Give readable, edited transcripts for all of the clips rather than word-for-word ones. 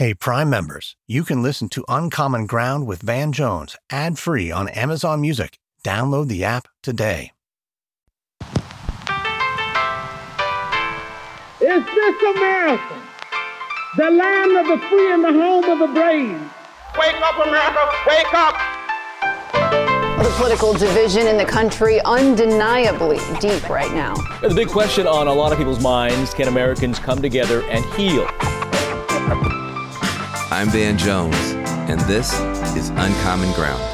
Hey, Prime members, you can listen to Uncommon Ground with Van Jones ad-free on Amazon Music. Download the app today. Is this America, the land of the free and the home of the brave? Wake up, America, wake up! The political division in the country undeniably deep right now. The big question on a lot of people's minds, can Americans come together and heal? I'm Van Jones, and this is Uncommon Ground.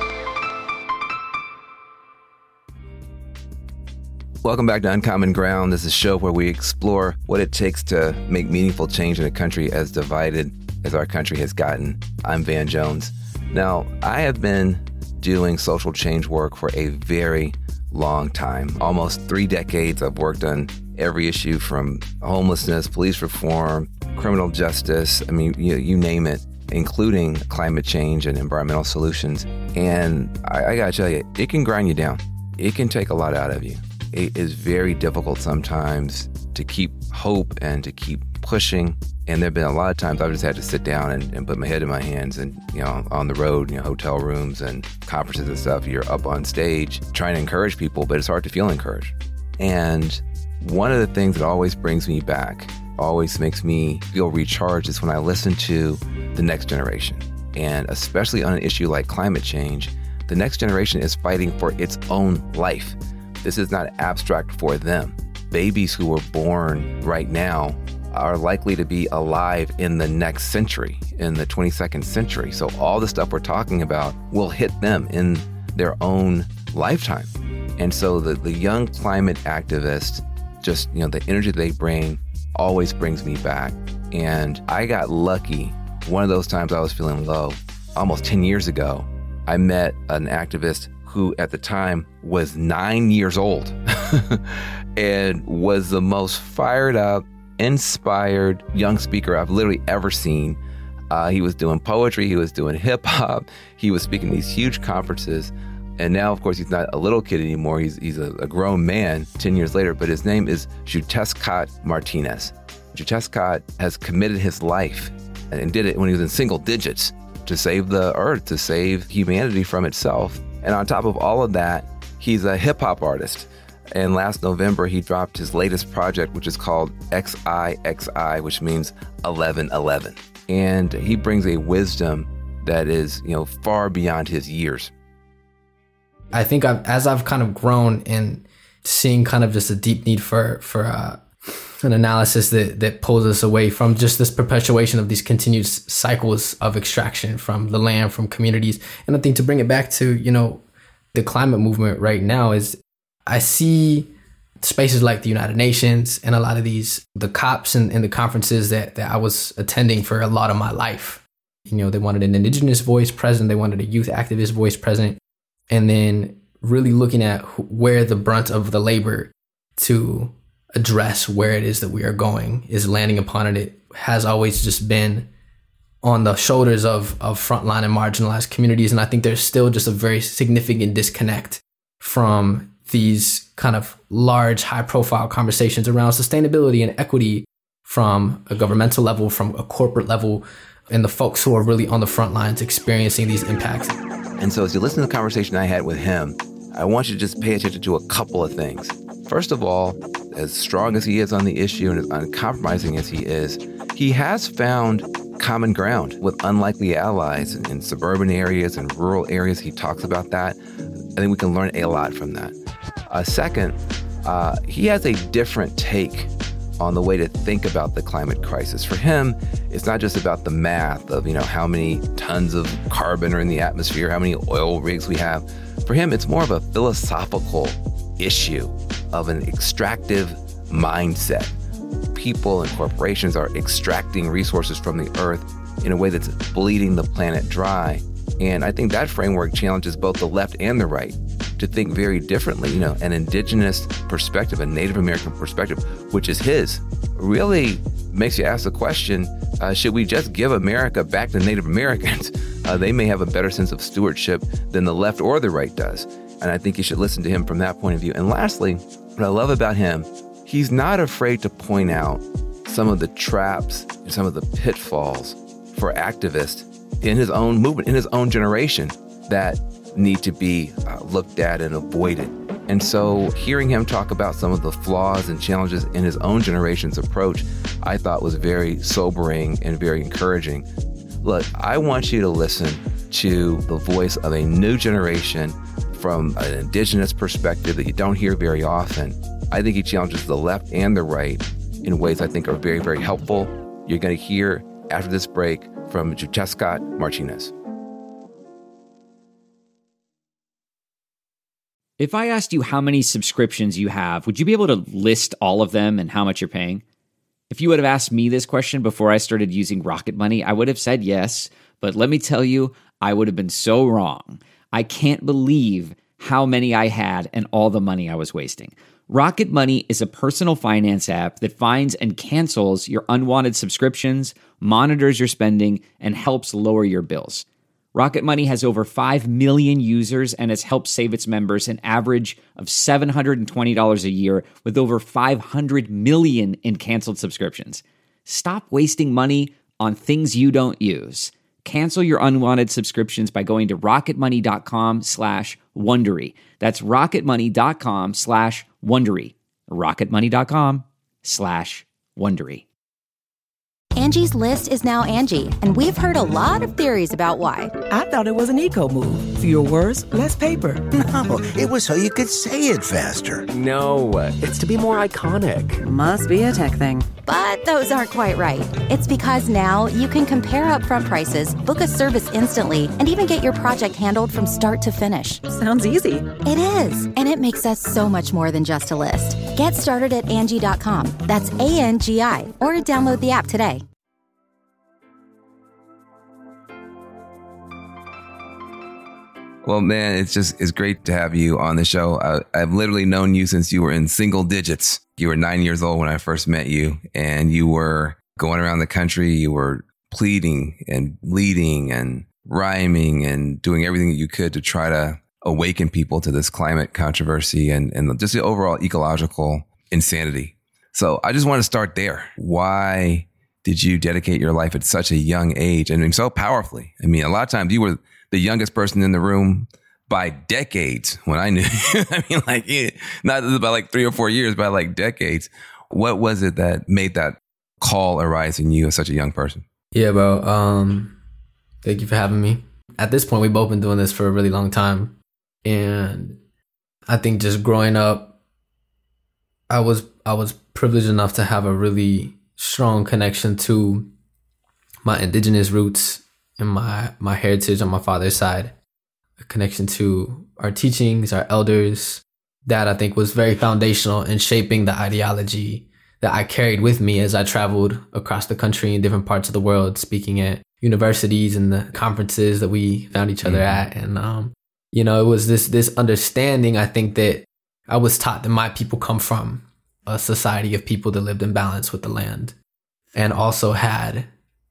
Welcome back to Uncommon Ground. This is a show where we explore what it takes to make meaningful change in a country as divided as our country has gotten. I'm Van Jones. Now, I have been doing social change work for a very long time. Almost 3 decades. I've worked on every issue from homelessness, police reform, criminal justice, I mean, you name it, including climate change and environmental solutions. And I gotta tell you, it can grind you down. It can take a lot out of you. It is very difficult sometimes to keep hope and to keep pushing. And there have been a lot of times I've just had to sit down and put my head in my hands and, on the road, hotel rooms and conferences and stuff, you're up on stage trying to encourage people, but it's hard to feel encouraged. And one of the things that always brings me back, always makes me feel recharged is when I listen to the next generation. And especially on an issue like climate change, the next generation is fighting for its own life. This is not abstract for them. Babies who were born right now are likely to be alive in the next century, in the 22nd century. So all the stuff we're talking about will hit them in their own lifetime. And so the young climate activists, just, the energy they bring always brings me back. And I got lucky. One of those times I was feeling low, almost 10 years ago, I met an activist who at the time was 9 years old and was the most fired up, inspired young speaker I've literally ever seen. He was doing poetry, he was doing hip hop, he was speaking these huge conferences. And now, of course, he's not a little kid anymore. He's a grown man 10 years later, but his name is Xiuhtezcatl Martinez. Xiuhtezcatl has committed his life and did it when he was in single digits to save the earth, to save humanity from itself. And on top of all of that, he's a hip hop artist. And last November, he dropped his latest project, which is called XIXI, which means 1111. And he brings a wisdom that is, far beyond his years. I think as I've kind of grown and seeing kind of just a deep need for an analysis that pulls us away from just this perpetuation of these continued cycles of extraction from the land, from communities. And I think to bring it back to, the climate movement right now is I see spaces like the United Nations and a lot of the COPs and the conferences that I was attending for a lot of my life. They wanted an indigenous voice present. They wanted a youth activist voice present. And then really looking at where the brunt of the labor to address where it is that we are going is landing upon it. It has always just been on the shoulders of frontline and marginalized communities. And I think there's still just a very significant disconnect from these kind of large, high-profile conversations around sustainability and equity from a governmental level, from a corporate level, and the folks who are really on the front lines experiencing these impacts. And so as you listen to the conversation I had with him, I want you to just pay attention to a couple of things. First of all, as strong as he is on the issue and as uncompromising as he is, he has found common ground with unlikely allies in suburban areas and rural areas. He talks about that. I think we can learn a lot from that. Second, he has a different take on the way to think about the climate crisis. For him, it's not just about the math of, how many tons of carbon are in the atmosphere, how many oil rigs we have. For him, it's more of a philosophical issue of an extractive mindset. People and corporations are extracting resources from the earth in a way that's bleeding the planet dry. And I think that framework challenges both the left and the right to think very differently. An indigenous perspective, a Native American perspective, which is his, really makes you ask the question, should we just give America back to Native Americans? They may have a better sense of stewardship than the left or the right does. And I think you should listen to him from that point of view. And lastly, what I love about him, he's not afraid to point out some of the traps and some of the pitfalls for activists in his own movement, in his own generation, that need to be looked at and avoided. And so hearing him talk about some of the flaws and challenges in his own generation's approach, I thought was very sobering and very encouraging. Look, I want you to listen to the voice of a new generation from an indigenous perspective that you don't hear very often. I think he challenges the left and the right in ways I think are very, very helpful. You're going to hear after this break from Juchescott Martinez. If I asked you how many subscriptions you have, would you be able to list all of them and how much you're paying? If you would have asked me this question before I started using Rocket Money, I would have said yes, but let me tell you, I would have been so wrong. I can't believe how many I had and all the money I was wasting. Rocket Money is a personal finance app that finds and cancels your unwanted subscriptions, monitors your spending, and helps lower your bills. Rocket Money has over 5 million users and has helped save its members an average of $720 a year with over 500 million in canceled subscriptions. Stop wasting money on things you don't use. Cancel your unwanted subscriptions by going to rocketmoney.com/Wondery. That's rocketmoney.com/Wondery. rocketmoney.com/Wondery. Angie's List is now Angie, and we've heard a lot of theories about why. I thought it was an eco move. Fewer words, less paper. No, it was so you could say it faster. No, it's to be more iconic. Must be a tech thing. But those aren't quite right. It's because now you can compare upfront prices, book a service instantly, and even get your project handled from start to finish. Sounds easy. It is, and it makes us so much more than just a list. Get started at Angie.com. That's ANGI, or download the app today. Well, man, it's great to have you on the show. I've literally known you since you were in single digits. You were 9 years old when I first met you, and you were going around the country. You were pleading and bleeding and rhyming and doing everything that you could to try to awaken people to this climate controversy and just the overall ecological insanity. So I just want to start there. Why did you dedicate your life at such a young age and so powerfully? I mean, a lot of times you were the youngest person in the room by decades when I knew you. I mean, like, not by like 3 or 4 years, by like decades. What was it that made that call arise in you as such a young person? Yeah, bro. Thank you for having me. At this point, we've both been doing this for a really long time. And I think just growing up, I was privileged enough to have a really strong connection to my indigenous roots and my heritage on my father's side, a connection to our teachings, our elders. That I think was very foundational in shaping the ideology that I carried with me as I traveled across the country in different parts of the world, speaking at universities and the conferences that we found each other at. And, it was this understanding, I think, that I was taught that my people come from a society of people that lived in balance with the land and also had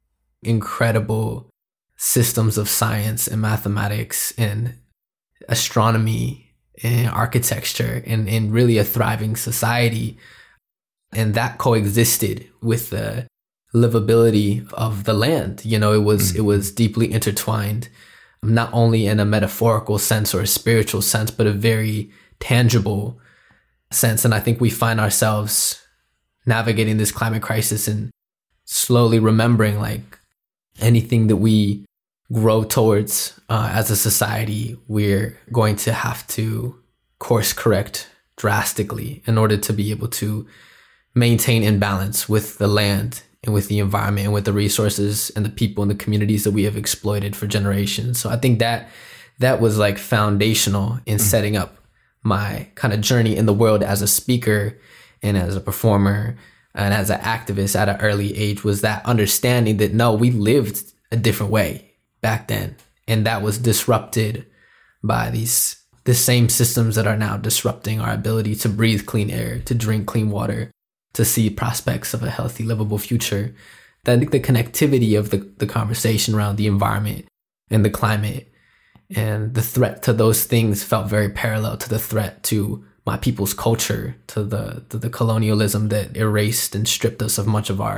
incredible systems of science and mathematics and astronomy and architecture and really a thriving society. And that coexisted with the livability of the land. It was deeply intertwined, not only in a metaphorical sense or a spiritual sense, but a very tangible sense. And I think we find ourselves navigating this climate crisis and slowly remembering, like, anything that we grow towards as a society, we're going to have to course correct drastically in order to be able to maintain in balance with the land and with the environment and with the resources and the people and the communities that we have exploited for generations. So I think that was like foundational in setting up my kind of journey in the world as a speaker and as a performer and as an activist at an early age, was that understanding that, no, we lived a different way back then. And that was disrupted by the same systems that are now disrupting our ability to breathe clean air, to drink clean water, to see prospects of a healthy, livable future. I think the connectivity of the conversation around the environment and the climate and the threat to those things felt very parallel to the threat to my people's culture, to the colonialism that erased and stripped us of much of our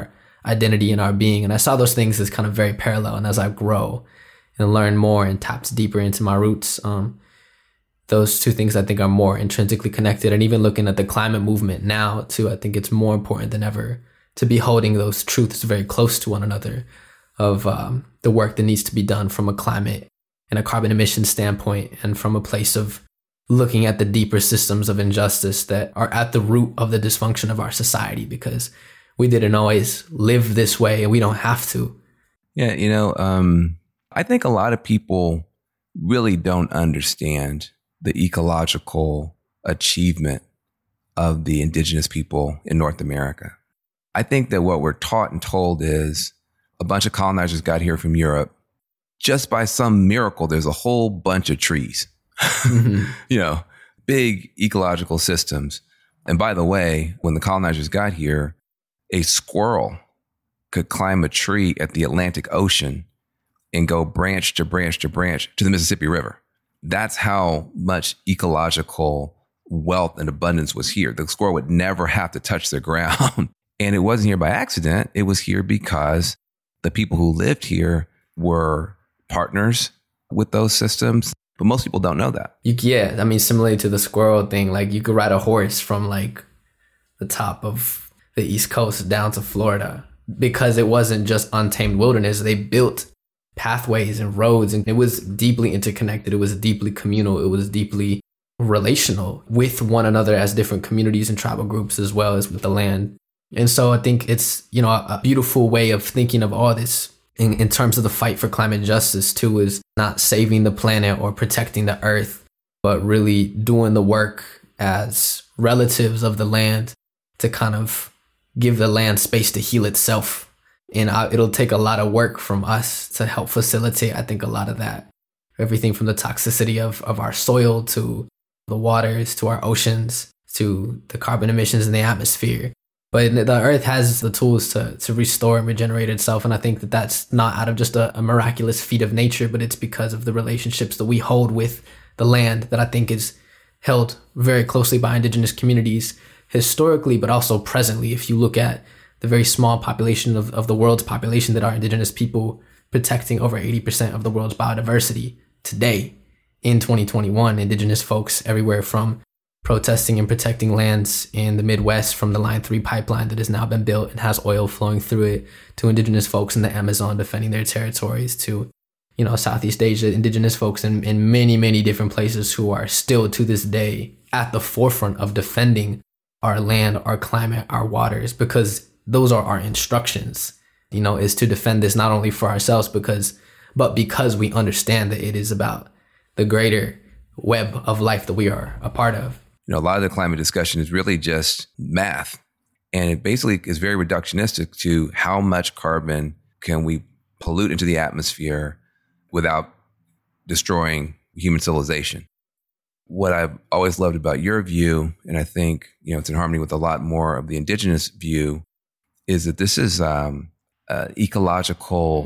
identity and our being. And I saw those things as kind of very parallel. And as I grow and learn more and taps deeper into my roots, those two things I think are more intrinsically connected. And even looking at the climate movement now too, I think it's more important than ever to be holding those truths very close to one another of the work that needs to be done from a climate and a carbon emission standpoint, and from a place of looking at the deeper systems of injustice that are at the root of the dysfunction of our society, because we didn't always live this way and we don't have to. Yeah, I think a lot of people really don't understand the ecological achievement of the indigenous people in North America. I think that what we're taught and told is a bunch of colonizers got here from Europe. Just by some miracle, there's a whole bunch of trees, big ecological systems. And by the way, when the colonizers got here, a squirrel could climb a tree at the Atlantic Ocean and go branch to branch to branch to the Mississippi River. That's how much ecological wealth and abundance was here. The squirrel would never have to touch the ground. And it wasn't here by accident. It was here because the people who lived here were partners with those systems. But most people don't know that. Similarly to the squirrel thing, like you could ride a horse from like the top of the East Coast down to Florida, because it wasn't just untamed wilderness. They built pathways and roads, and it was deeply interconnected. It was deeply communal. It was deeply relational with one another as different communities and tribal groups, as well as with the land. And so I think it's, a beautiful way of thinking of all this in terms of the fight for climate justice too, is not saving the planet or protecting the earth, but really doing the work as relatives of the land to kind of give the land space to heal itself. And it'll take a lot of work from us to help facilitate, I think, a lot of that. Everything from the toxicity of our soil to the waters, to our oceans, to the carbon emissions in the atmosphere. But the earth has the tools to restore and regenerate itself. And I think that that's not out of just a miraculous feat of nature, but it's because of the relationships that we hold with the land that I think is held very closely by indigenous communities historically, but also presently. If you look at the very small population of the world's population that are indigenous people, protecting over 80% of the world's biodiversity today in 2021, indigenous folks everywhere from protesting and protecting lands in the Midwest from the Line 3 pipeline that has now been built and has oil flowing through it, to indigenous folks in the Amazon defending their territories, to, Southeast Asia, indigenous folks in many, many different places who are still to this day at the forefront of defending our land, our climate, our waters, because those are our instructions, is to defend this not only for ourselves, but because we understand that it is about the greater web of life that we are a part of. A lot of the climate discussion is really just math. And it basically is very reductionistic to how much carbon can we pollute into the atmosphere without destroying human civilization. What I've always loved about your view, and I think, it's in harmony with a lot more of the indigenous view, is that this is an ecological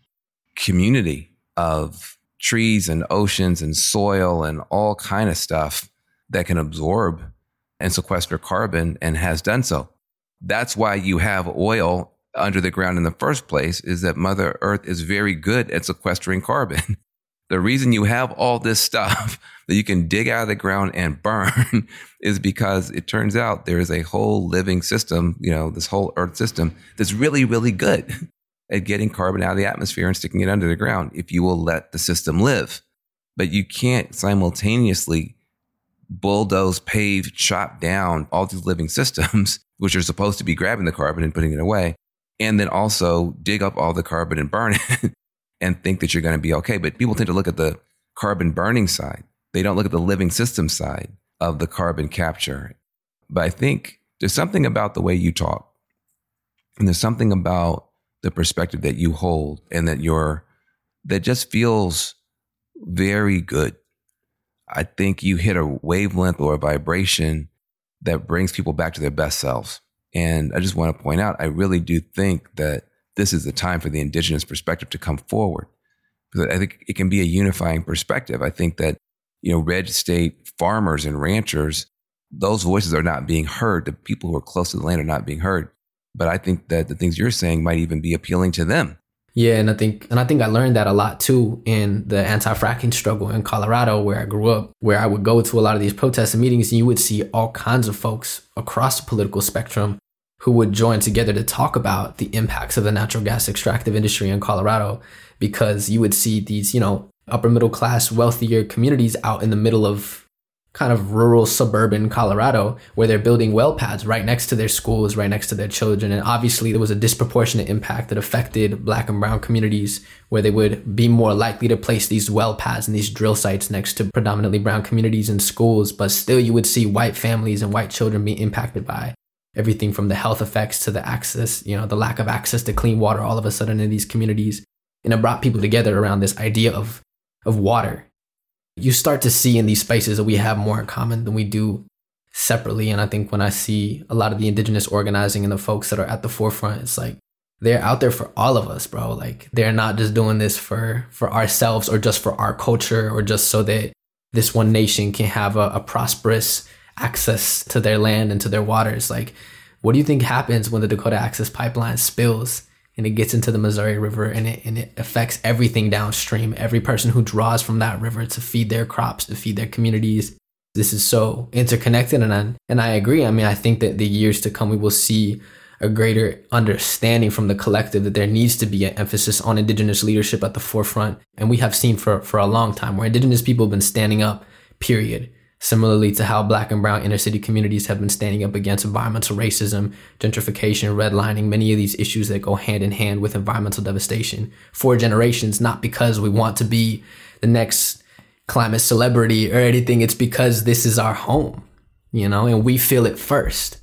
community of trees and oceans and soil and all kind of stuff that can absorb and sequester carbon and has done so. That's why you have oil under the ground in the first place, is that Mother Earth is very good at sequestering carbon. The reason you have all this stuff that you can dig out of the ground and burn is because it turns out there is a whole living system, this whole Earth system that's really, really good at getting carbon out of the atmosphere and sticking it under the ground if you will let the system live. But you can't simultaneously bulldoze, pave, chop down all these living systems, which are supposed to be grabbing the carbon and putting it away, and then also dig up all the carbon and burn it and think that you're going to be okay. But people tend to look at the carbon burning side. They don't look at the living system side of the carbon capture. But I think there's something about the way you talk, and there's something about the perspective that you hold, and that just feels very good. I think you hit a wavelength or a vibration that brings people back to their best selves. And I just want to point out, I really do think that this is the time for the indigenous perspective to come forward, because I think it can be a unifying perspective. I think that, red state farmers and ranchers, those voices are not being heard. The people who are close to the land are not being heard. But I think that the things you're saying might even be appealing to them. Yeah, and I think I learned that a lot too in the anti-fracking struggle in Colorado, where I grew up, where I would go to a lot of these protests and meetings, and you would see all kinds of folks across the political spectrum who would join together to talk about the impacts of the natural gas extractive industry in Colorado, because you would see these, upper middle class, wealthier communities out in the middle of kind of rural suburban Colorado, where they're building well pads right next to their schools, right next to their children. And obviously there was a disproportionate impact that affected Black and brown communities, where they would be more likely to place these well pads and these drill sites next to predominantly brown communities and schools. But still you would see white families and white children be impacted by everything from the health effects to the access, the lack of access to clean water all of a sudden in these communities. And it brought people together around this idea of water. You start to see in these spaces that we have more in common than we do separately. And I think when I see a lot of the indigenous organizing and the folks that are at the forefront, it's like they're out there for all of us, bro. Like they're not just doing this for ourselves or just for our culture or just so that this one nation can have a prosperous access to their land and to their waters. Like, what do you think happens when the Dakota Access Pipeline spills and it gets into the Missouri River and it affects everything downstream, every person who draws from that river to feed their crops, to feed their communities? This is so interconnected. And I agree. I mean, I think that the years to come, we will see a greater understanding from the collective that there needs to be an emphasis on indigenous leadership at the forefront. And we have seen for a long time where indigenous people have been standing up, period. Similarly to how Black and brown inner city communities have been standing up against environmental racism, gentrification, redlining, many of these issues that go hand in hand with environmental devastation for generations, not because we want to be the next climate celebrity or anything. It's because this is our home, and we feel it first.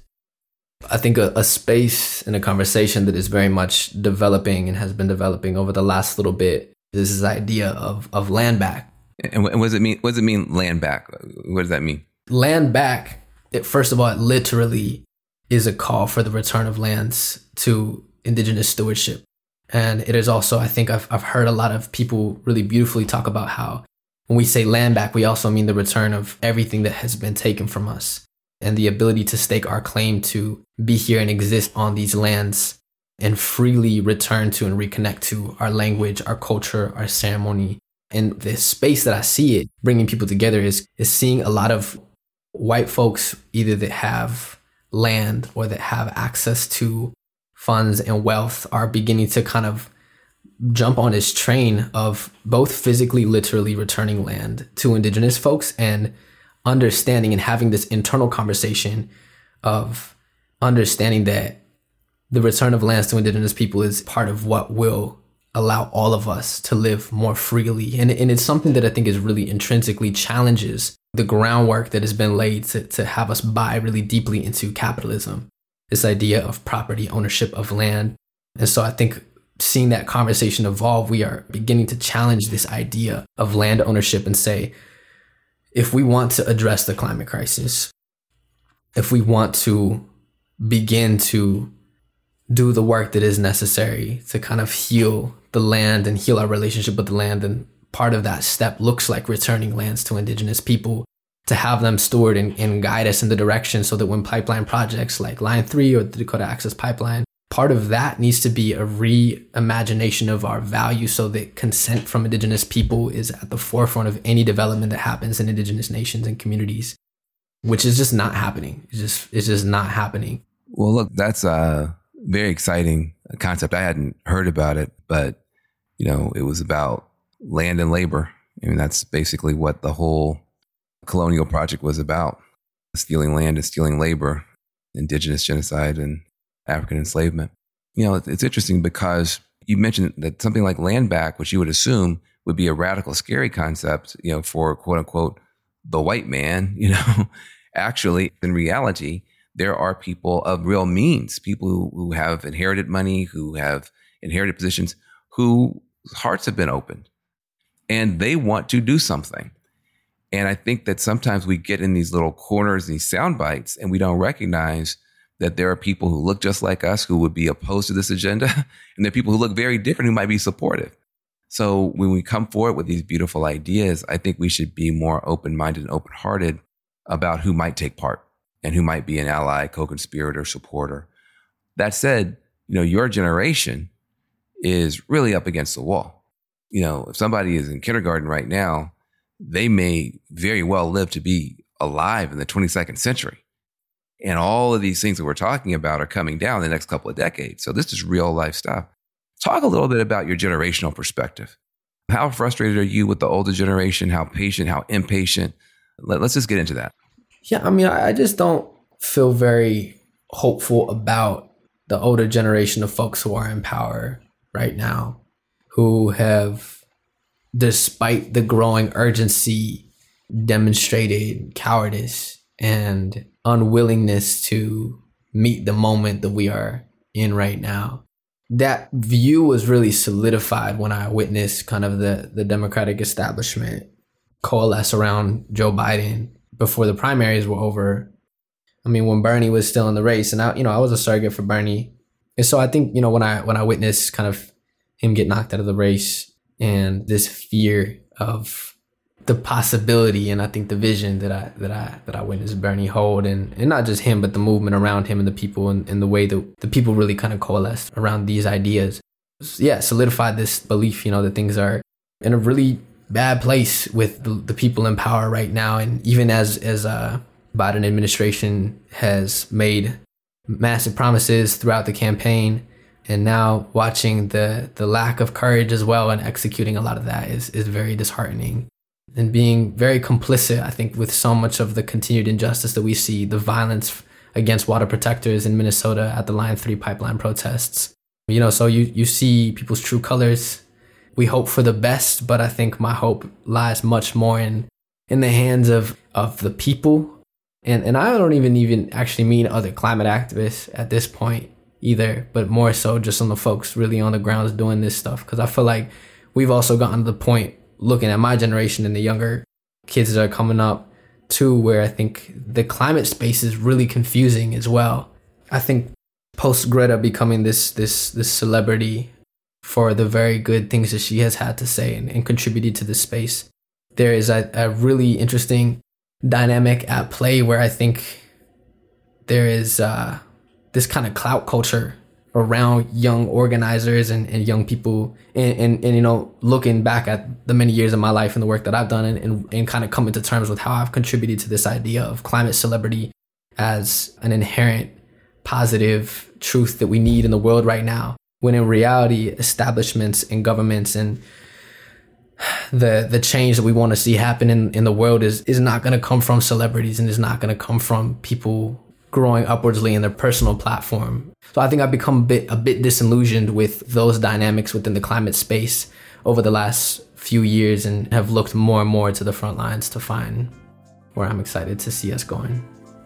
I think a space and a conversation that is very much developing and has been developing over the last little bit is this idea of land back. And what does it mean? What does it mean, land back? What does that mean? Land back, first of all, it literally is a call for the return of lands to indigenous stewardship. And it is also, I think I've heard a lot of people really beautifully talk about how when we say land back, we also mean the return of everything that has been taken from us and the ability to stake our claim to be here and exist on these lands and freely return to and reconnect to our language, our culture, our ceremony. And the space that I see it bringing people together is seeing a lot of white folks either that have land or that have access to funds and wealth are beginning to kind of jump on this train of both physically, literally returning land to indigenous folks and understanding and having this internal conversation of understanding that the return of lands to indigenous people is part of what will allow all of us to live more freely. And it's something that I think is really intrinsically challenges the groundwork that has been laid to have us buy really deeply into capitalism, this idea of property ownership of land. And so I think seeing that conversation evolve, we are beginning to challenge this idea of land ownership and say, if we want to address the climate crisis, if we want to begin to do the work that is necessary to kind of heal the land and heal our relationship with the land, and part of that step looks like returning lands to indigenous people, to have them steward and guide us in the direction so that when pipeline projects like Line 3 or the Dakota Access Pipeline, part of that needs to be a reimagination of our values so that consent from indigenous people is at the forefront of any development that happens in indigenous nations and communities, which is just not happening. It's just not happening. Well, look, that's a very exciting concept. I hadn't heard about it, but it was about land and labor. I mean, that's basically what the whole colonial project was about: stealing land and stealing labor, indigenous genocide and African enslavement. It's interesting because you mentioned that something like land back, which you would assume would be a radical, scary concept, for quote unquote, the white man, actually in reality, there are people of real means, people who have inherited money, who have inherited positions, whose hearts have been opened and they want to do something. And I think that sometimes we get in these little corners, these sound bites, and we don't recognize that there are people who look just like us who would be opposed to this agenda. And there are people who look very different who might be supportive. So when we come forward with these beautiful ideas, I think we should be more open-minded and open-hearted about who might take part and who might be an ally, co-conspirator, supporter. That said, your generation is really up against the wall. If somebody is in kindergarten right now, they may very well live to be alive in the 22nd century. And all of these things that we're talking about are coming down in the next couple of decades. So this is real life stuff. Talk a little bit about your generational perspective. How frustrated are you with the older generation? How patient, how impatient? Let's just get into that. Yeah, I mean, I just don't feel very hopeful about the older generation of folks who are in power right now, who have, despite the growing urgency, demonstrated cowardice and unwillingness to meet the moment that we are in right now. That view was really solidified when I witnessed kind of the Democratic establishment coalesce around Joe Biden before the primaries were over. I mean, when Bernie was still in the race, and I was a surrogate for Bernie. And so I think, when I witnessed kind of him get knocked out of the race and this fear of the possibility, and I think the vision that I witnessed Bernie hold, and not just him, but the movement around him and the people, and the way that the people really kind of coalesced around these ideas. Yeah, solidified this belief, that things are in a really bad place with the people in power right now. And even as Biden administration has made massive promises throughout the campaign, and now watching the lack of courage as well and executing a lot of that is very disheartening. And being very complicit, I think, with so much of the continued injustice that we see, the violence against water protectors in Minnesota at the Line 3 pipeline protests. So you see people's true colors. We hope for the best, but I think my hope lies much more in the hands of the people. And I don't even actually mean other climate activists at this point either, but more so just on the folks really on the grounds doing this stuff. Because I feel like we've also gotten to the point, looking at my generation and the younger kids that are coming up too, where I think the climate space is really confusing as well. I think post Greta becoming this celebrity for the very good things that she has had to say and contributed to this space, there is a really interesting dynamic at play where I think there is this kind of clout culture around young organizers and young people, and looking back at the many years of my life and the work that I've done, and kind of coming to terms with how I've contributed to this idea of climate celebrity as an inherent positive truth that we need in the world right now, when in reality establishments and governments and the change that we want to see happen in the world is not going to come from celebrities, and is not going to come from people growing upwardly in their personal platform. So I think I've become a bit disillusioned with those dynamics within the climate space over the last few years, and have looked more and more to the front lines to find where I'm excited to see us going.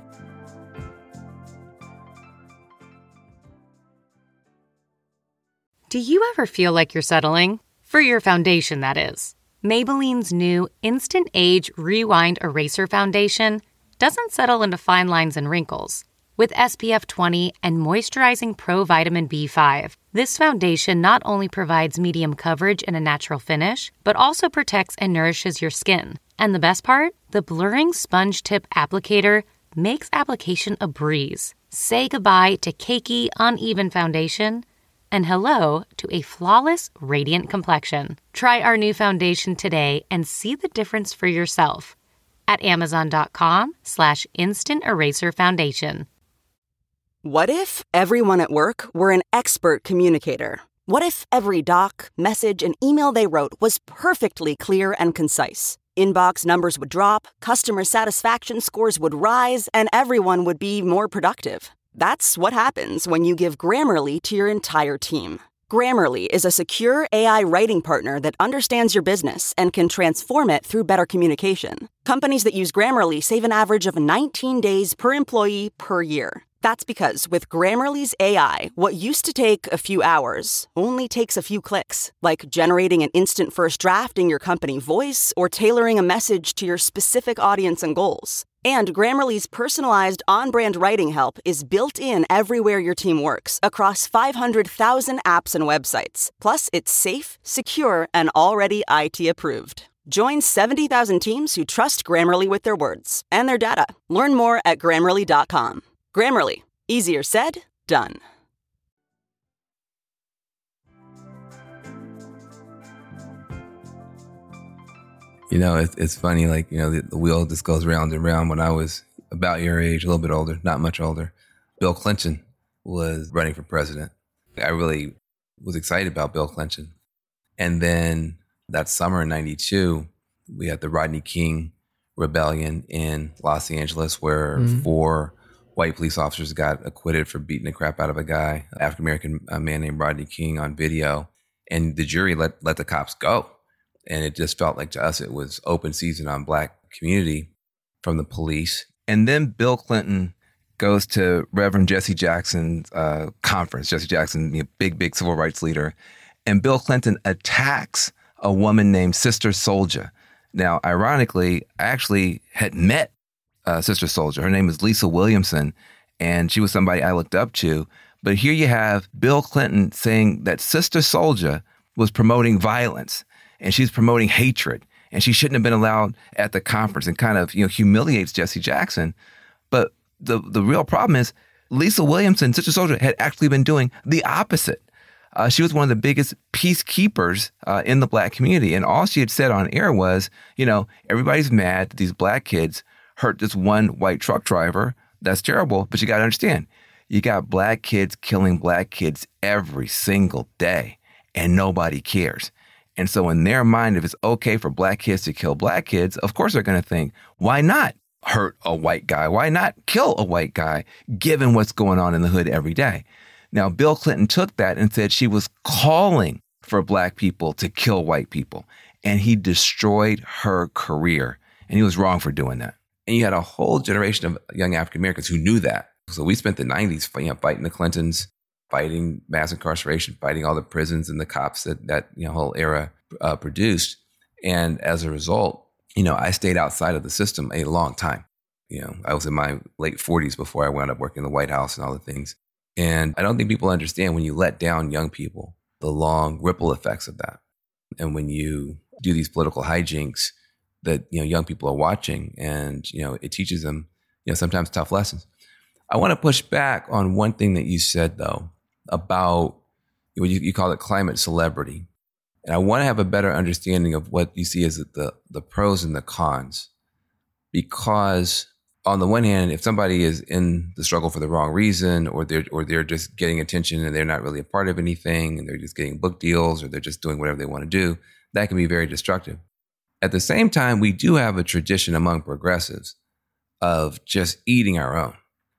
Do you ever feel like you're settling? For your foundation, that is. Maybelline's new Instant Age Rewind Eraser Foundation doesn't settle into fine lines and wrinkles. With SPF 20 and moisturizing Pro Vitamin B5, this foundation not only provides medium coverage and a natural finish, but also protects and nourishes your skin. And the best part? The blurring sponge tip applicator makes application a breeze. Say goodbye to cakey, uneven foundation, and hello to a flawless, radiant complexion. Try our new foundation today and see the difference for yourself at Amazon.com/Instant Eraser Foundation. What if everyone at work were an expert communicator? What if every doc, message, and email they wrote was perfectly clear and concise? Inbox numbers would drop, customer satisfaction scores would rise, and everyone would be more productive. That's what happens when you give Grammarly to your entire team. Grammarly is a secure AI writing partner that understands your business and can transform it through better communication. Companies that use Grammarly save an average of 19 days per employee per year. That's because with Grammarly's AI, what used to take a few hours only takes a few clicks, like generating an instant first draft in your company voice or tailoring a message to your specific audience and goals. And Grammarly's personalized on-brand writing help is built in everywhere your team works, across 500,000 apps and websites. Plus, it's safe, secure, and already IT approved. Join 70,000 teams who trust Grammarly with their words and their data. Learn more at Grammarly.com. Grammarly. Easier said, done. You know, it's funny, like, you know, the wheel just goes round and round. When I was about your age, a little bit older, not much older, Bill Clinton was running for president. I really was excited about Bill Clinton. And then that summer in 92, we had the Rodney King rebellion in Los Angeles where 4 white police officers got acquitted for beating the crap out of a guy, African-American man named Rodney King, on video. And the jury let the cops go. And it just felt like to us it was open season on Black community from the police. And then Bill Clinton goes to Reverend Jesse Jackson's conference. Jesse Jackson, you know, big civil rights leader. And Bill Clinton attacks a woman named Sister Souljah. Now, ironically, I actually had met Sister Souljah. Her name is Lisa Williamson, and she was somebody I looked up to. But here you have Bill Clinton saying that Sister Souljah was promoting violence and she's promoting hatred and she shouldn't have been allowed at the conference, and kind of, you know, humiliates Jesse Jackson. But the real problem is Lisa Williamson, Sister Souljah, had actually been doing the opposite. She was one of the biggest peacekeepers in the Black community. And all she had said on air was, you know, everybody's mad that these Black kids hurt this one white truck driver. That's terrible. But you got to understand, you got Black kids killing Black kids every single day, and nobody cares. And so in their mind, if it's okay for Black kids to kill Black kids, of course they're going to think, why not hurt a white guy? Why not kill a white guy, given what's going on in the hood every day? Now, Bill Clinton took that and said she was calling for Black people to kill white people. And he destroyed her career. And he was wrong for doing that. And you had a whole generation of young African Americans who knew that. So we spent the 90s fighting the Clintons, fighting mass incarceration, fighting all the prisons and the cops that whole era produced. And as a result, you know, I stayed outside of the system a long time. You know, I was in my late 40s before I wound up working in the White House and all the things. And I don't think people understand when you let down young people, the long ripple effects of that. And when you do these political hijinks that, you know, young people are watching, and, you know, it teaches them, you know, sometimes tough lessons. I want to push back on one thing that you said, though, about what you call it climate celebrity. And I want to have a better understanding of what you see as the pros and the cons. Because on the one hand, if somebody is in the struggle for the wrong reason, or they're just getting attention and they're not really a part of anything, and they're just getting book deals, or they're just doing whatever they want to do, that can be very destructive. At the same time, we do have a tradition among progressives of just eating our own.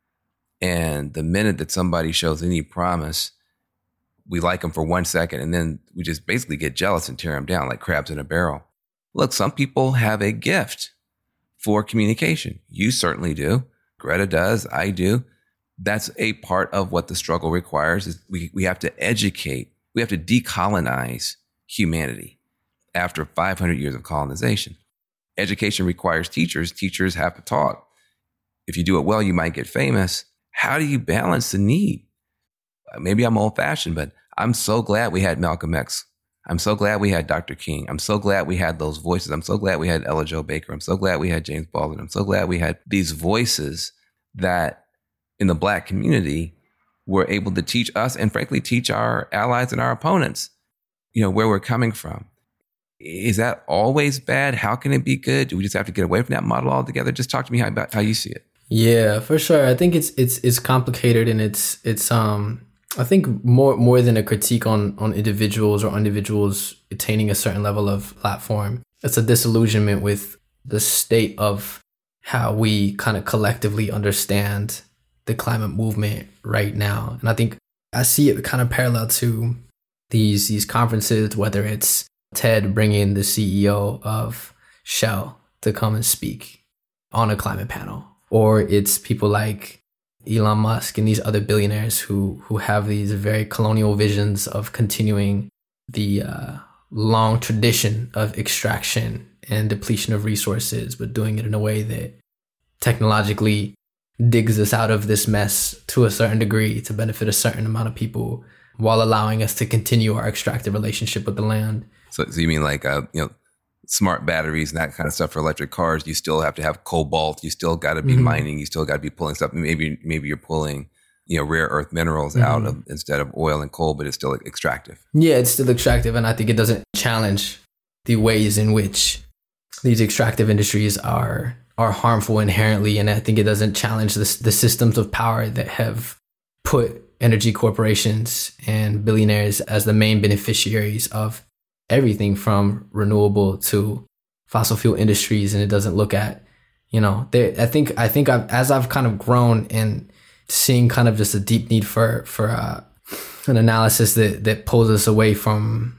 And the minute that somebody shows any promise, we like them for 1 second, and then we just basically get jealous and tear them down like crabs in a barrel. Look, some people have a gift for communication. You certainly do. Greta does. I do. That's a part of what the struggle requires. Is we have to educate. We have to decolonize humanity after 500 years of colonization. Education requires teachers. Teachers have to talk. If you do it well, you might get famous. How do you balance the need? Maybe I'm old-fashioned, but I'm so glad we had Malcolm X. I'm so glad we had Dr. King. I'm so glad we had those voices. I'm so glad we had Ella Jo Baker. I'm so glad we had James Baldwin. I'm so glad we had these voices that in the Black community were able to teach us, and frankly, teach our allies and our opponents, you know, where we're coming from. Is that always bad? How can it be good? Do we just have to get away from that model altogether? Just talk to me about how you see it. Yeah, for sure. I think it's complicated, and it's I think more than a critique on individuals or individuals attaining a certain level of platform. It's a disillusionment with the state of how we kind of collectively understand the climate movement right now. And I think I see it kind of parallel to these conferences, whether it's Ted bringing the CEO of Shell to come and speak on a climate panel, or it's people like Elon Musk and these other billionaires who have these very colonial visions of continuing the long tradition of extraction and depletion of resources, but doing it in a way that technologically digs us out of this mess to a certain degree to benefit a certain amount of people, while allowing us to continue our extractive relationship with the land. So you mean like smart batteries and that kind of stuff for electric cars? You still have to have cobalt. You still got to be mining. You still got to be pulling stuff. Maybe you're pulling, rare earth minerals out of instead of oil and coal, but it's still extractive. Yeah, it's still extractive, and I think it doesn't challenge the ways in which these extractive industries are harmful inherently. And I think it doesn't challenge the systems of power that have put energy corporations and billionaires as the main beneficiaries of everything from renewable to fossil fuel industries. And it doesn't look at, I think as I've kind of grown and seeing kind of just a deep need for an analysis that pulls us away from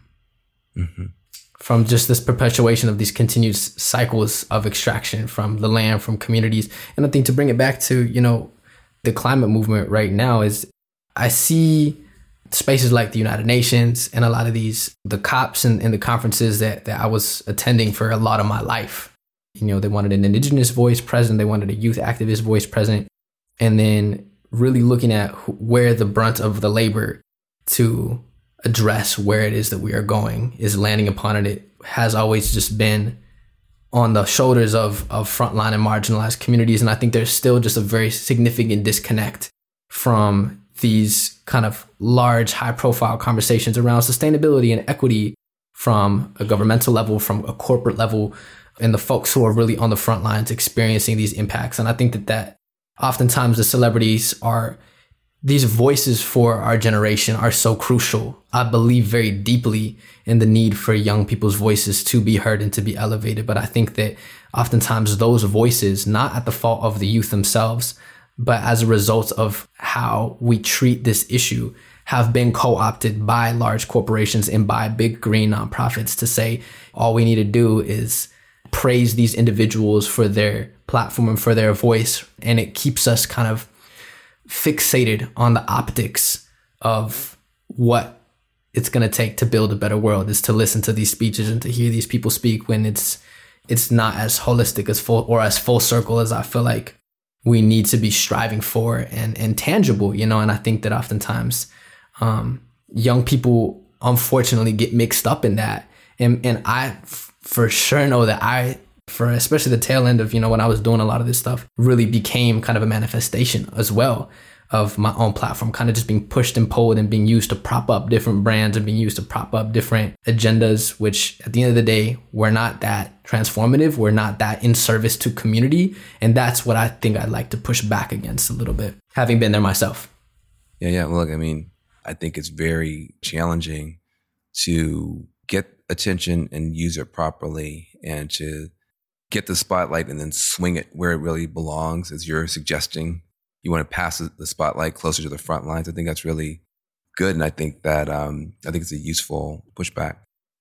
just this perpetuation of these continued cycles of extraction from the land, from communities. And I think to bring it back to, the climate movement right now is I see spaces like the United Nations and a lot of the COPs and the conferences that I was attending for a lot of my life. They wanted an indigenous voice present. They wanted a youth activist voice present. And then really looking at where the brunt of the labor to address where it is that we are going is landing upon it. It has always just been on the shoulders of frontline and marginalized communities. And I think there's still just a very significant disconnect from these kind of large, high profile conversations around sustainability and equity from a governmental level, from a corporate level, and the folks who are really on the front lines experiencing these impacts. And I think that oftentimes the celebrities are these voices for our generation are so crucial. I believe very deeply in the need for young people's voices to be heard and to be elevated. But I think that oftentimes those voices, not at the fault of the youth themselves, but as a result of how we treat this issue, have been co-opted by large corporations and by big green nonprofits to say, all we need to do is praise these individuals for their platform and for their voice. And it keeps us kind of fixated on the optics of what it's going to take to build a better world, is to listen to these speeches and to hear these people speak, when it's not as holistic as full circle as I feel like we need to be striving for and tangible, and I think that oftentimes young people unfortunately get mixed up in that. And I for sure know that for especially the tail end of, when I was doing a lot of this stuff, really became kind of a manifestation as well of my own platform, kind of just being pushed and pulled and being used to prop up different brands and being used to prop up different agendas, which at the end of the day, we're not that transformative. We're not that in service to community. And that's what I think I'd like to push back against a little bit, having been there myself. Yeah. Look, I think it's very challenging to get attention and use it properly, and to get the spotlight and then swing it where it really belongs, as you're suggesting. You want to pass the spotlight closer to the front lines. I think that's really good. And I think that, I think it's a useful pushback.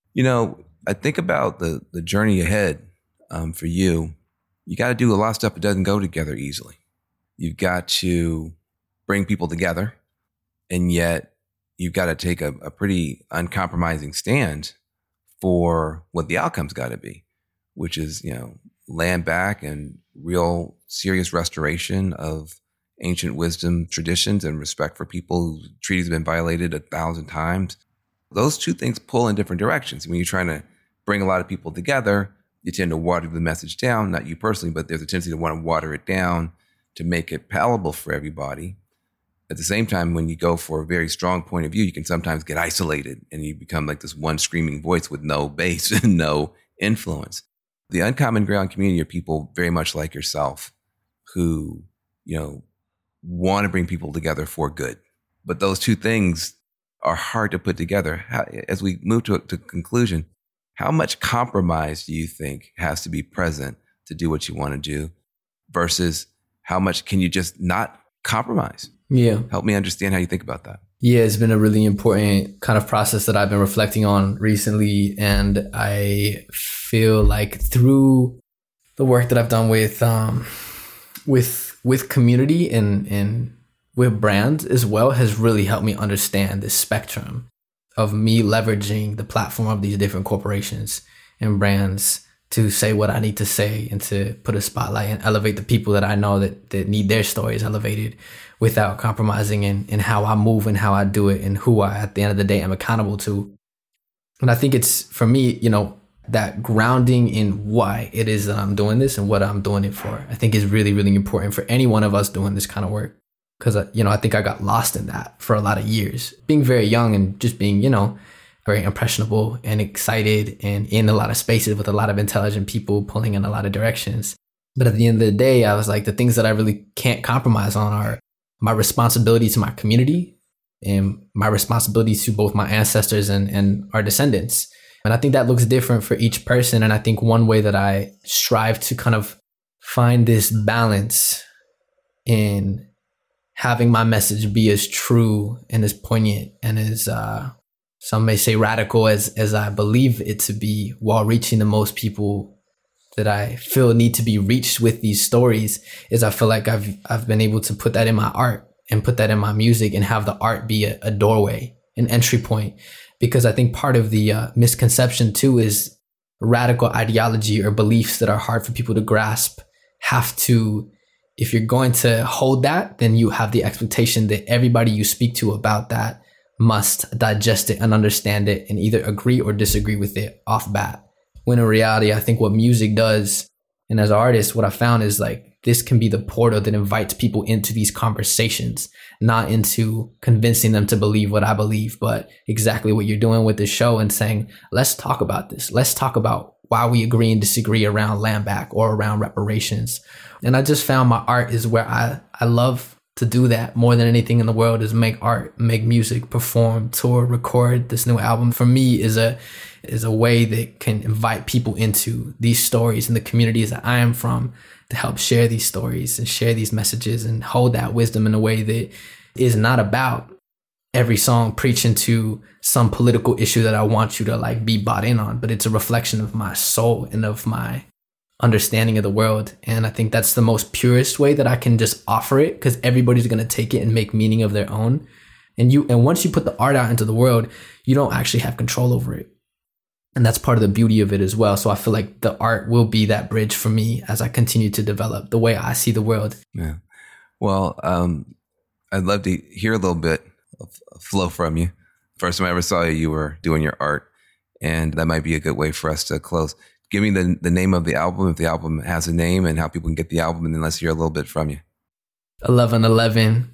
I think about the journey ahead for you. You got to do a lot of stuff that doesn't go together easily. You've got to bring people together, and yet you've got to take a pretty uncompromising stand for what the outcome's got to be, which is, land back and real serious restoration of ancient wisdom traditions and respect for people whose treaties have been violated 1,000 times. Those two things pull in different directions. When you're trying to bring a lot of people together, you tend to water the message down, not you personally, but there's a tendency to want to water it down to make it palatable for everybody. At the same time, when you go for a very strong point of view, you can sometimes get isolated and you become like this one screaming voice with no base and no influence. The Uncommon Ground community are people very much like yourself who, want to bring people together for good. But those two things are hard to put together. As we move to conclusion, how much compromise do you think has to be present to do what you want to do versus how much can you just not compromise? Yeah. Help me understand how you think about that. Yeah, it's been a really important kind of process that I've been reflecting on recently. And I feel like through the work that I've done with community and with brands as well has really helped me understand this spectrum of me leveraging the platform of these different corporations and brands to say what I need to say and to put a spotlight and elevate the people that I know that need their stories elevated without compromising in how I move and how I do it and who I, at the end of the day, am accountable to. And I think it's, for me, that grounding in why it is that I'm doing this and what I'm doing it for, I think is really, really important for any one of us doing this kind of work. Because, I think I got lost in that for a lot of years, being very young and just being, very impressionable and excited and in a lot of spaces with a lot of intelligent people pulling in a lot of directions. But at the end of the day, I was like, the things that I really can't compromise on are my responsibility to my community and my responsibility to both my ancestors and our descendants. And I think that looks different for each person. And I think one way that I strive to kind of find this balance in having my message be as true and as poignant and as some may say radical as I believe it to be, while reaching the most people that I feel need to be reached with these stories, is I feel like I've been able to put that in my art and put that in my music and have the art be a doorway, an entry point. Because I think part of the misconception too is radical ideology or beliefs that are hard for people to grasp have to, if you're going to hold that, then you have the expectation that everybody you speak to about that must digest it and understand it and either agree or disagree with it off bat. When in reality, I think what music does, and as an artist, what I found is like, this can be the portal that invites people into these conversations, not into convincing them to believe what I believe, but exactly what you're doing with this show and saying, let's talk about this. Let's talk about why we agree and disagree around land back or around reparations. And I just found my art is where I love to do that more than anything in the world, is make art, make music, perform, tour, record. This new album for me is a way that can invite people into these stories and the communities that I am from, to help share these stories and share these messages and hold that wisdom in a way that is not about every song preaching to some political issue that I want you to like be bought in on, but it's a reflection of my soul and of my understanding of the world. And I think that's the most purest way that I can just offer it, because everybody's going to take it and make meaning of their own. And once you put the art out into the world, you don't actually have control over it. And that's part of the beauty of it as well. So I feel like the art will be that bridge for me as I continue to develop the way I see the world. Yeah. Well, I'd love to hear a little bit of flow from you. First time I ever saw you were doing your art, and that might be a good way for us to close. Give me the name of the album, if the album has a name, and how people can get the album, and then let's hear a little bit from you. 1111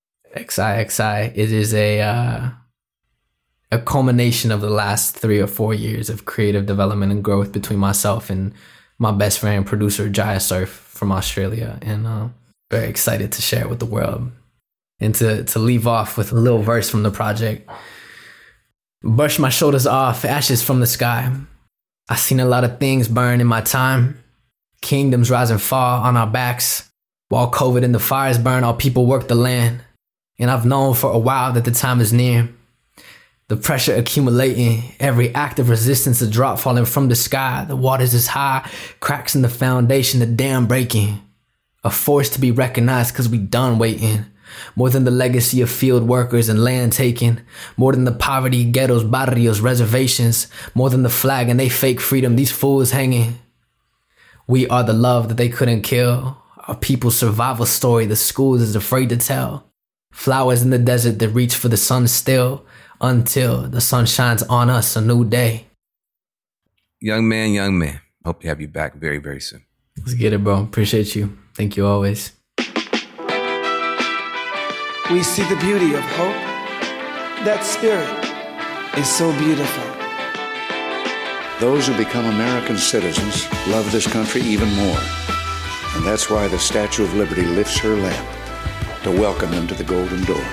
XIXI. It is a culmination of the last 3 or 4 years of creative development and growth between myself and my best friend, producer Jaya Surf from Australia. And very excited to share it with the world. And to leave off with a little verse from the project. Brush my shoulders off, ashes from the sky. I seen a lot of things burn in my time. Kingdoms rise and fall on our backs. While COVID and the fires burn, our people work the land. And I've known for a while that the time is near. The pressure accumulating, every act of resistance, a drop falling from the sky. The waters is high, cracks in the foundation, the dam breaking. A force to be recognized cause we done waiting. More than the legacy of field workers and land taken. More than the poverty, ghettos, barrios, reservations. More than the flag and they fake freedom, these fools hanging. We are the love that they couldn't kill. Our people's survival story the schools is afraid to tell. Flowers in the desert that reach for the sun still. Until the sun shines on us a new day. Young man. Hope to have you back very, very soon. Let's get it, bro. Appreciate you. Thank you always. We see the beauty of hope. That spirit is so beautiful. Those who become American citizens love this country even more. And that's why the Statue of Liberty lifts her lamp to welcome them to the Golden Door.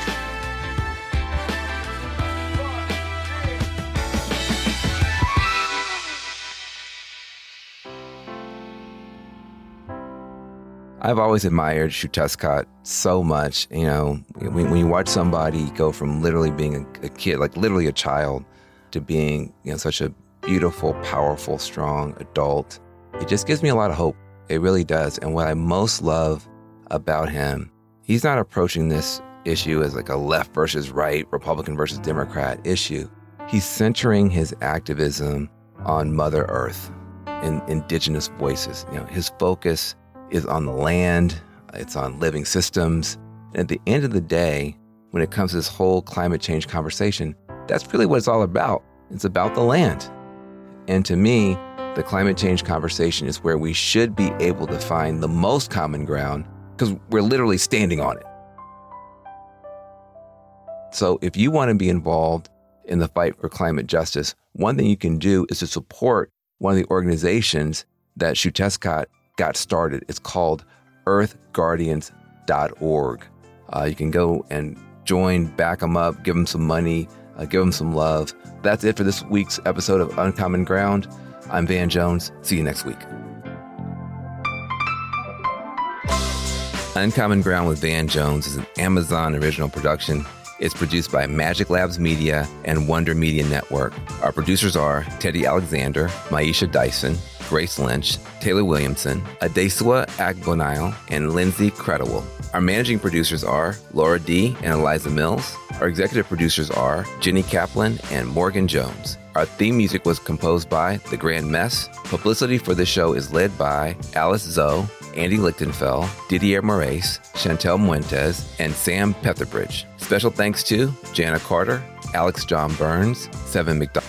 I've always admired Xiuhtezcatl so much. You know, when you watch somebody go from literally being a kid, like literally a child, to being, you know, such a beautiful, powerful, strong adult, it just gives me a lot of hope. It really does. And what I most love about him, he's not approaching this issue as like a left versus right, Republican versus Democrat issue. He's centering his activism on Mother Earth and indigenous voices. You know, his focus is on the land, it's on living systems. And at the end of the day, when it comes to this whole climate change conversation, that's really what it's all about. It's about the land. And to me, the climate change conversation is where we should be able to find the most common ground, because we're literally standing on it. So if you want to be involved in the fight for climate justice, one thing you can do is to support one of the organizations that Xiuhtezcatl got started. It's called earthguardians.org. You can go and join, back them up, give them some money, give them some love. That's it for this week's episode of Uncommon Ground. I'm Van Jones. See you next week. Uncommon Ground with Van Jones is an Amazon original production. It's produced by Magic Labs Media and Wonder Media Network. Our producers are Teddy Alexander, Maisha Dyson, Grace Lynch, Taylor Williamson, Adesua Agbonile, and Lindsay Credible. Our managing producers are Laura D. and Eliza Mills. Our executive producers are Jenny Kaplan and Morgan Jones. Our theme music was composed by The Grand Mess. Publicity for this show is led by Alice Zoe, Andy Lichtenfeld, Didier Moraes, Chantel Muentes, and Sam Petherbridge. Special thanks to Jana Carter, Alex John Burns, Seven McDonald.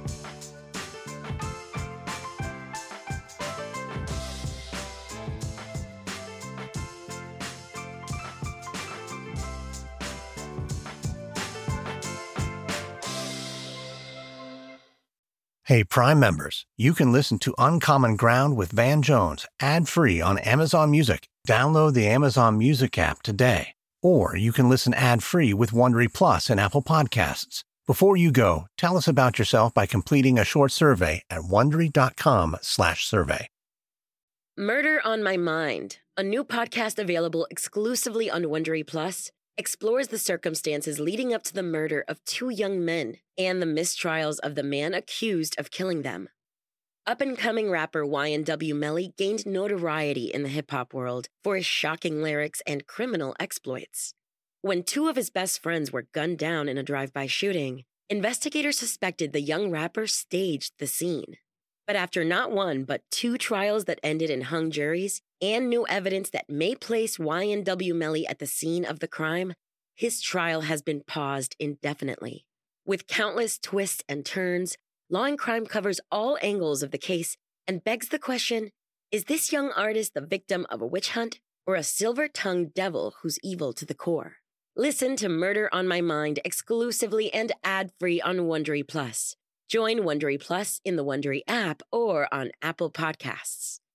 Hey, Prime members, you can listen to Uncommon Ground with Van Jones ad-free on Amazon Music. Download the Amazon Music app today. Or you can listen ad-free with Wondery Plus and Apple Podcasts. Before you go, tell us about yourself by completing a short survey at Wondery.com/survey. Murder on My Mind, a new podcast available exclusively on Wondery Plus, explores the circumstances leading up to the murder of two young men and the mistrials of the man accused of killing them. Up-and-coming rapper YNW Melly gained notoriety in the hip-hop world for his shocking lyrics and criminal exploits. When two of his best friends were gunned down in a drive-by shooting, investigators suspected the young rapper staged the scene. But after not one but two trials that ended in hung juries and new evidence that may place YNW Melly at the scene of the crime, his trial has been paused indefinitely. With countless twists and turns, Law and Crime covers all angles of the case and begs the question, is this young artist the victim of a witch hunt or a silver-tongued devil who's evil to the core? Listen to Murder on My Mind exclusively and ad-free on Wondery Plus. Join Wondery Plus in the Wondery app or on Apple Podcasts.